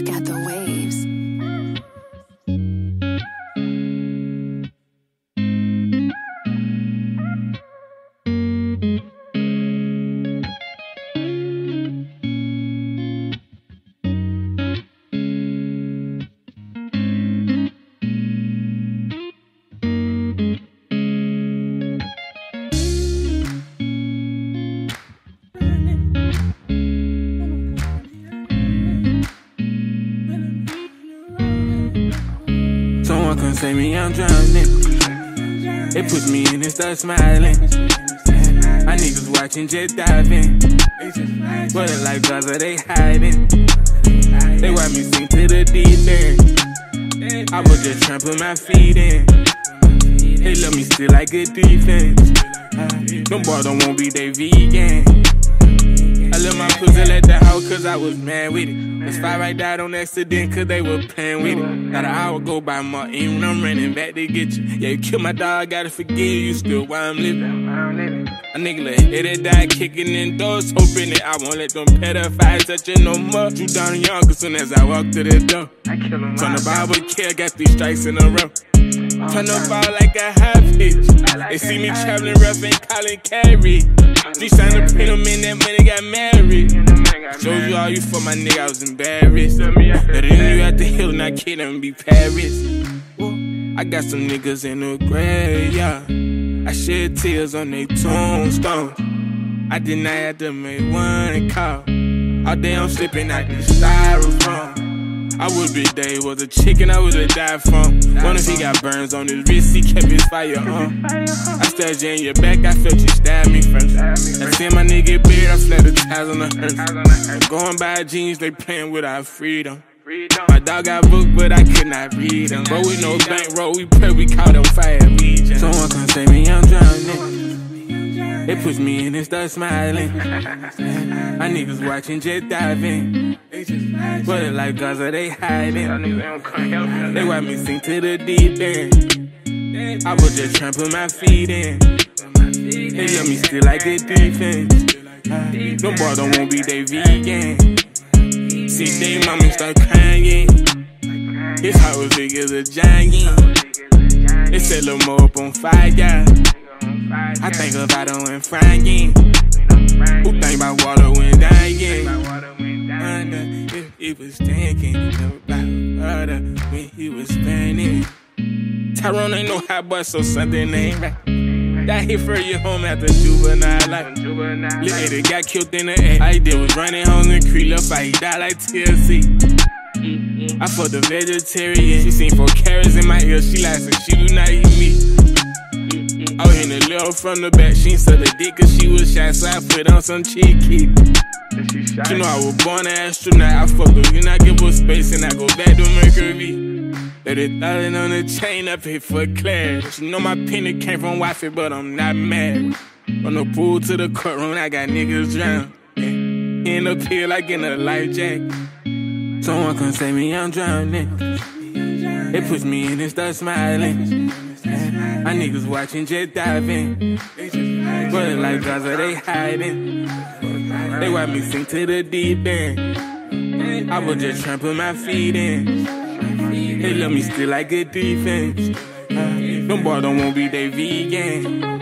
You've got the waves. Someone come save me, I'm drowning. They put me in and start smiling. My niggas watching jet diving. But it like Gaza, they hiding. They watch me sink to the deep end. I was just trampling my feet in. They love me still like good defense. Them boys don't want be they vegan. I left my pussy at the house cause I was mad with it. This fight right died on accident cause they were playing with it. Not an hour go by more, even I'm running back to get you. Yeah, you killed my dog, gotta forgive you, still why I'm living. A nigga like headed die kicking in doors, hoping that I won't let them pedophiles touch it no more. Drew down young cause soon as I walked to the door. Turn the Bible kill, got 3 strikes in a row. Turn the ball like a high pitch. They see me traveling rough and calling carry. Streets trying to print them in, that money got married. Showed you all you for my nigga, I was embarrassed. That in you at the hill, not kidding, them be Paris. I got some niggas in the grave, yeah. I shed tears on they tombstone. I did not have to make one call. All day I'm slipping out this styrofoam. I would be Dave, was a chicken I would've died from. Wonder if he got burns on his wrist, he kept his fire on. I stabbed you in your back, I felt you stab me first. I seen my nigga beard, I flat the ties on the earth. Going by jeans, they playing with our freedom. My dog got booked, but I could not read them. But with no bankroll, we pray we caught them fire region. Someone come save me, I'm drowning. They push me in and start smiling. My niggas watching jet diving. But it like Gaza, they hiding. They watch me sink to the deep end. I was just trampling my feet in. They love me still like good defense. Them boys don't want be they vegan. See they mama start crying. His heart was big as a giant. They set Lil Mo up on fire. I think about it when frying. Who think about water when dying? Wonder if he was thinking about water when he was spinning. Tyrone ain't no hot boy, so something ain't right. That hit for your home after juvenile life. Look at it, got killed in the air. All he did was running home and creep up, he died like TLC. I fucked a vegetarian. She seen 4 carrots in my ear. She like, so she do not eat meat. I was hitting the little from the back. She ain't suck the dick cause she was shy, so I put on some cheeky. You know I was born an astronaut. I fuck her, you not give her space and I go back to Mercury. Let it thotting on the chain up here for clarity. You know my penny came from Wi-Fi, but I'm not mad. From the pool to the courtroom, I got niggas drowned. Yeah. End up here like in a life jacket. Someone come save me, I'm drowning. They push me in and start smiling. My niggas watching jet diving. But it like Gaza, they hiding. They watch me sink to the deep end. I was just trampling my feet in. They love me still like good defense. Them boys don't want be they vegan.